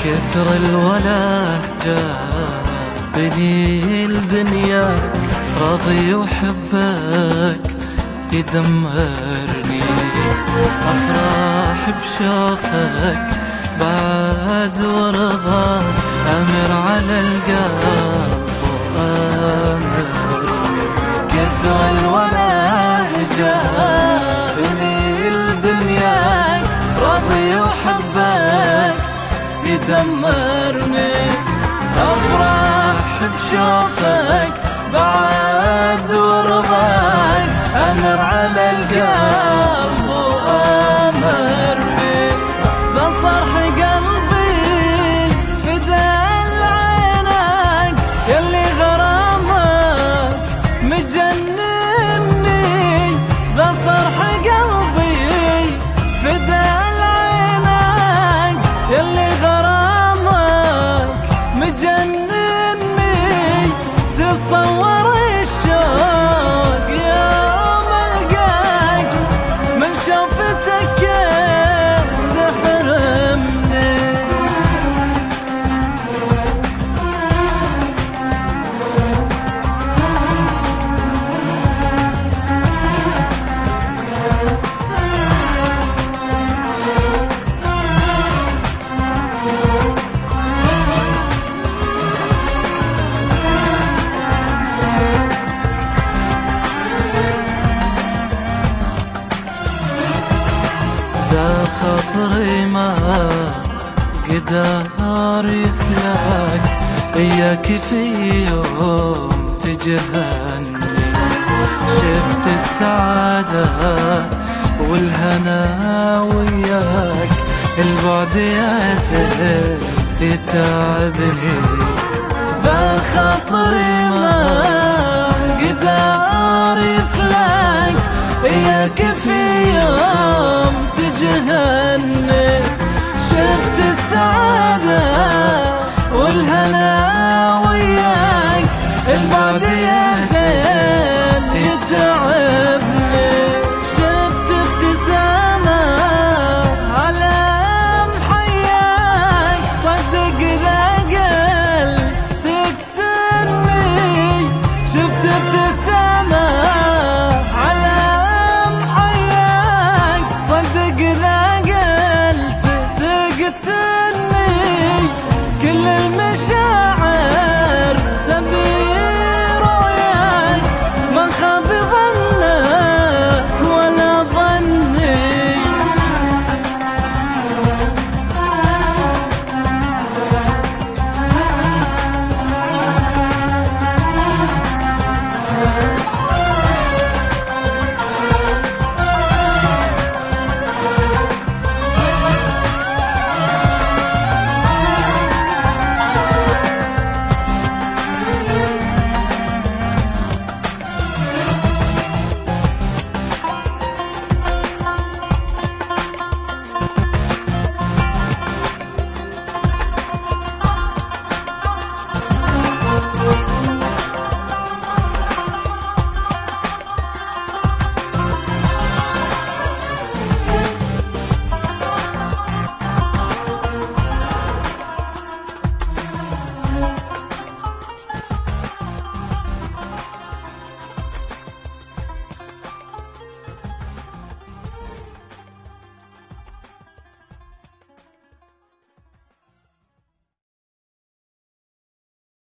كثر الوله جابني الدنيا، راضي وحبك يدمرني، أفرح بشوفك بعد ورضاك، أمر على القلب وأمرني. كثر الوله جابني الدنيا، راضي وحبك يدمرني، أفرح بشوفك بعد ورضاك، أمر على القلب وأمرني. بصرح قلبي فدا لعينك، يلي غرامك مجنني، بصرح قلبي فدا لعينك، يلي غرامك مجنني. تصور الشوق يوم القاك، من شوفتك كيف تحرمني. ذا خطري ما قدر يسلك، إياك في يوم تجهني. شفت السعادة والهنا وياك، البعد يا سهل يتعبني. ذا خطري ما قدر يسلك،